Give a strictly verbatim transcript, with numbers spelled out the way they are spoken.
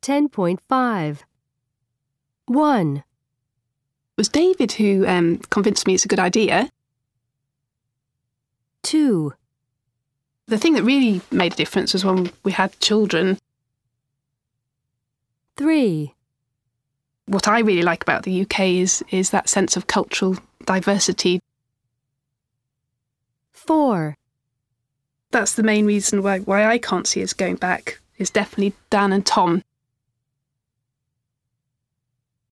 ten point five. one. It was David who um, convinced me it's a good idea. two. The thing that really made a difference was when we had children. three. What I really like about the U K is, is that sense of cultural diversity. four. That's the main reason why, why I can't see us going back, is definitely Dan and Tom.